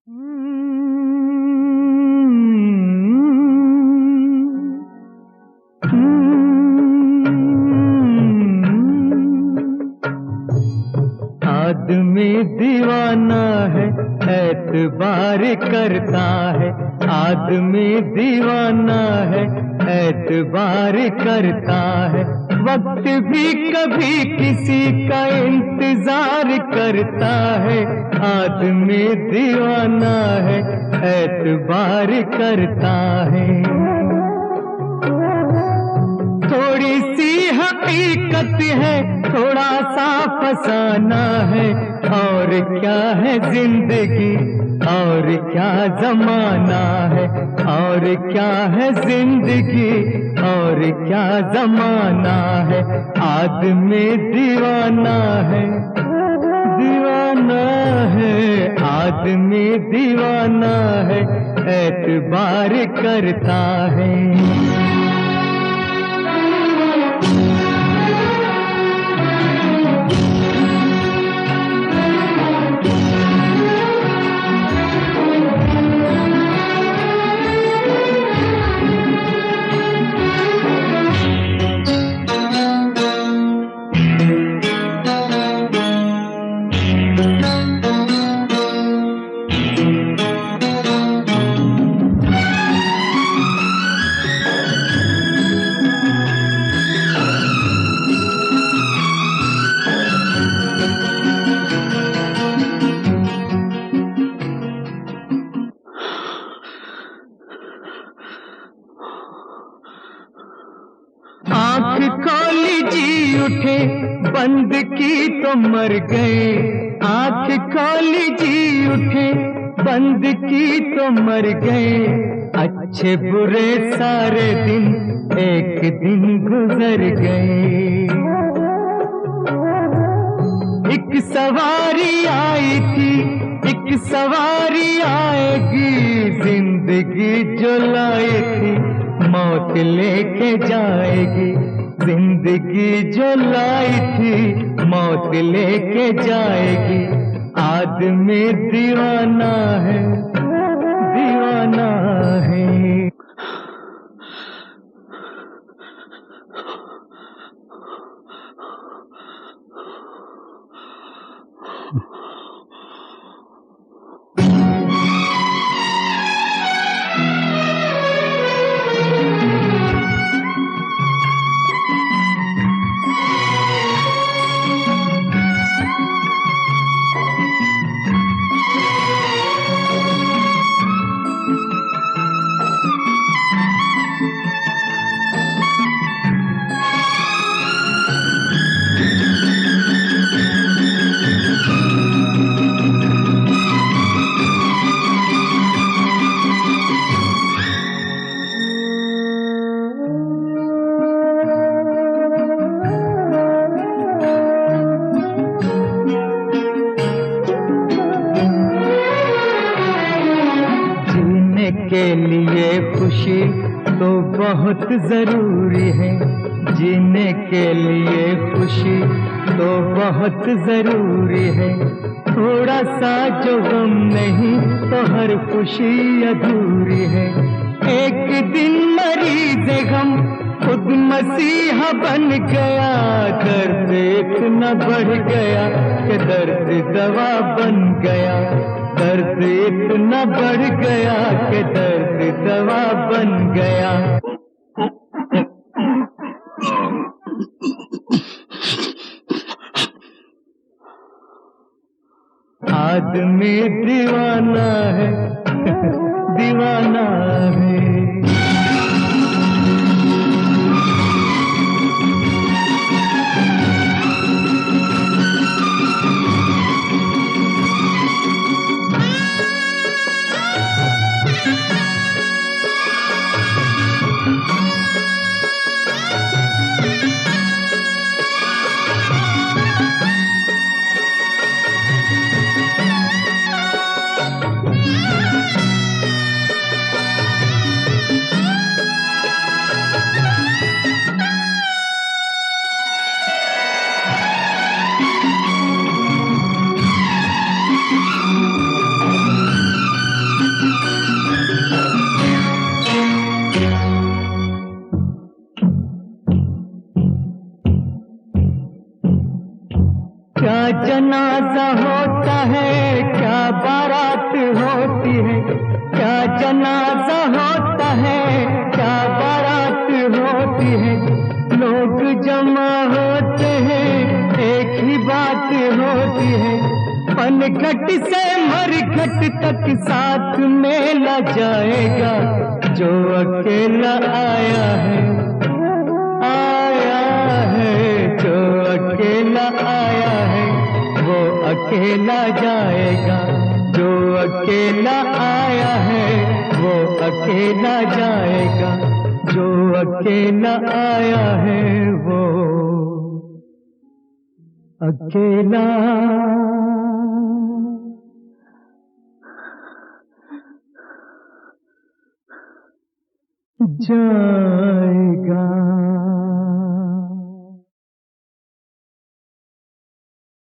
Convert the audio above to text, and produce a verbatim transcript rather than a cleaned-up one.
आदमी दीवाना है, एतबार करता है। आदमी दीवाना है, एतबार करता है। वक्त भी कभी किसी का इंतजार करता है। आदमी दीवाना है, एतबार करता है। थोड़ी सी हकीकत है, थोड़ा सा फसाना है। और क्या है जिंदगी, और क्या जमाना है। और क्या है जिंदगी, और क्या जमाना है। आदमी दीवाना है, दीवाना है। आदमी दीवाना है, एतबार करता है। आँख खोली जी उठे, बंद की तो मर गए। आँख खोली जी उठे, बंद की तो मर गए। अच्छे बुरे सारे दिन एक दिन गुजर गए। एक सवारी आई थी, एक सवारी आएगी। जिंदगी जो लाई थी, मौत लेके जाएगी। जिंदगी जो लाई थी, मौत लेके जाएगी। आदमी दीवाना है, दीवाना है। के लिए खुशी तो बहुत जरूरी है। जीने के लिए खुशी तो बहुत जरूरी है। थोड़ा सा जो गम नहीं तो हर खुशी अधूरी है। एक दिन मरीज गम खुद मसीहा बन गया। दर्द इतना बढ़ गया कि दर्द दवा बन गया। दर्द इतना बढ़ गया कि दर्द दवा बन गया। आदमी दीवाना है, दीवाना है। जनाजा होता है, क्या बारात होती है, क्या जनाजा होता है, क्या बारात होती है। लोग जमा होते हैं, एक ही बात होती है, पनघट से मरघट तक साथ मेला जाएगा। जो अकेला आया है, आया है, जो अकेला आया है वो अकेला जाएगा। जो अकेला आया है वो अकेला जाएगा। जो अकेला आया है वो अकेला जाएगा।